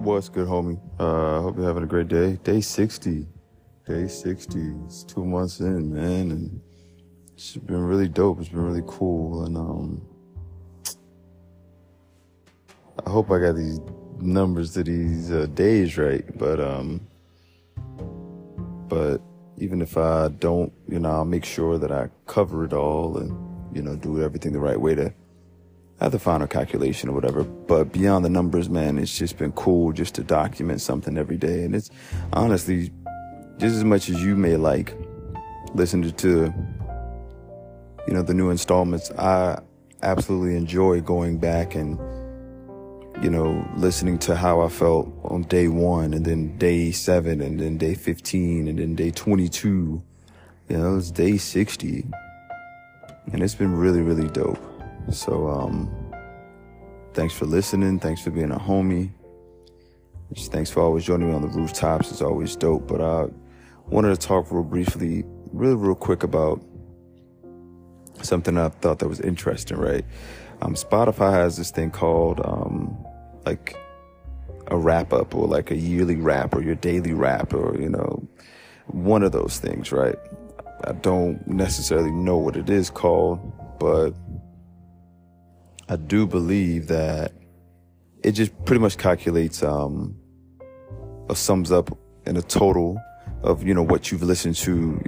What's good, homie? Hope you're having a great day. Day 60. Day 60. It's 2 months in, man, and it's been really dope. It's been really cool, and I hope I got these numbers to these days right. But even if I don't, I'll make sure that I cover it all and do everything the right way to have the final calculation or whatever. But beyond the numbers, man, it's just been cool just to document something every day. And it's honestly just as much as you may like listening to the new installments. I absolutely enjoy going back and listening to how I felt on day 1 and then day 7 and then day 15 and then day 22. It's day 60, and it's been really, really dope. So, thanks for listening. Thanks for being a homie. Just thanks for always joining me on the rooftops. It's always dope. But I wanted to talk real quick about something I thought that was interesting, right? Spotify has this thing called, like a wrap up, or like a yearly wrap, or your daily wrap, or, one of those things, right? I don't necessarily know what it is called, but I do believe that it just pretty much calculates, or sums up in a total of, what you've listened to,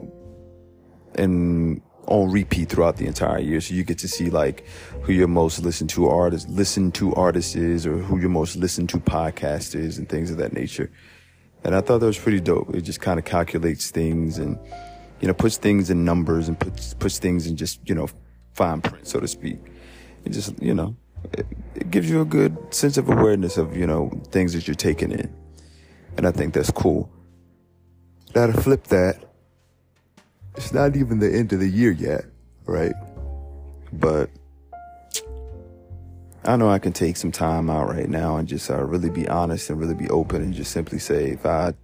and on repeat throughout the entire year. So you get to see like who your most listened to artist is, or who your most listened to podcast is, and things of that nature. And I thought that was pretty dope. It just kind of calculates things and, puts things in numbers and puts things in just, fine print, so to speak. It just, it gives you a good sense of awareness of, things that you're taking in. And I think that's cool. Now to flip that, it's not even the end of the year yet, right? But I know I can take some time out right now and just really be honest and really be open and just simply say, if I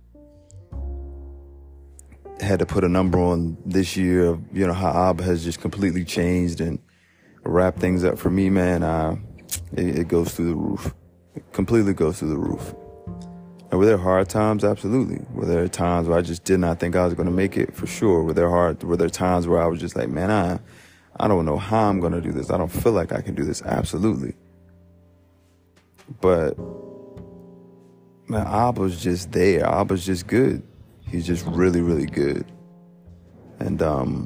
had to put a number on this year of, how ABBA has just completely changed and wrap things up for me, man, it goes through the roof. It completely goes through the roof. And were there hard times? Absolutely. Were there times where I just did not think I was going to make it? For sure. Were there times where I was just like, man, I don't know how I'm going to do this. I don't feel like I can do this. Absolutely. But, man, ABBA's just there. ABBA's just good. He's just really, really good. And,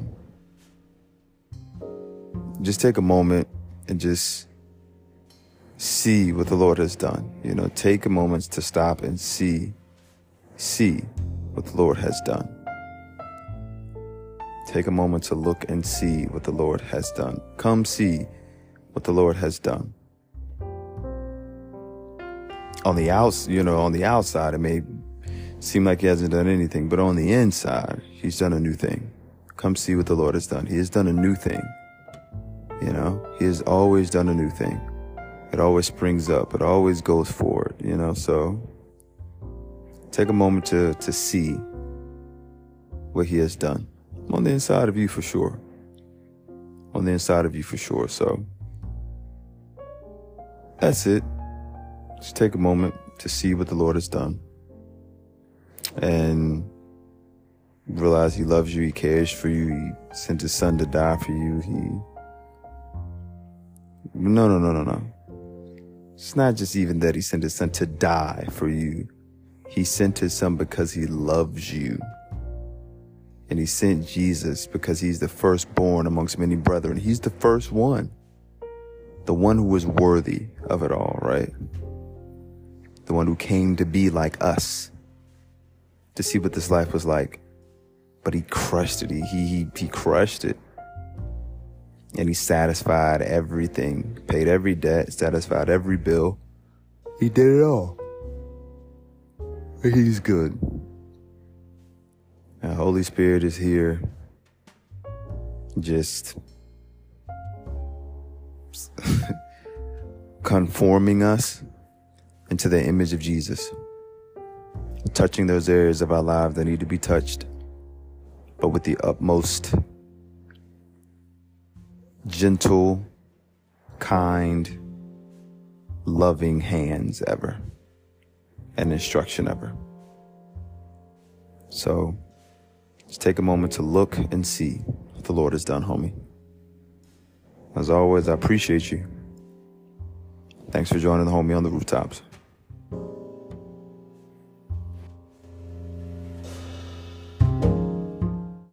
just take a moment and just see what the Lord has done. Take a moment to stop and see what the Lord has done. Take a moment to look and see what the Lord has done. Come see what the Lord has done. On the outside, it may seem like he hasn't done anything, but on the inside, he's done a new thing. Come see what the Lord has done. He has done a new thing. He has always done a new thing. It always springs up. It always goes forward, so take a moment to see what he has done on the inside of you for sure. On the inside of you for sure. So that's it. Just take a moment to see what the Lord has done and realize he loves you. He cares for you. He sent his son to die for you. No. It's not just even that he sent his son to die for you. He sent his son because he loves you. And he sent Jesus because he's the firstborn amongst many brethren. He's the first one. The one who was worthy of it all, right? The one who came to be like us, to see what this life was like. But he crushed it. He crushed it. And he satisfied everything, paid every debt, satisfied every bill. He did it all. He's good. The Holy Spirit is here, just conforming us into the image of Jesus, touching those areas of our lives that need to be touched, but with the utmost gentle, kind, loving hands ever. and instruction ever. So just take a moment to look and see what the Lord has done, homie. As always, I appreciate you. Thanks for joining the homie on the rooftops.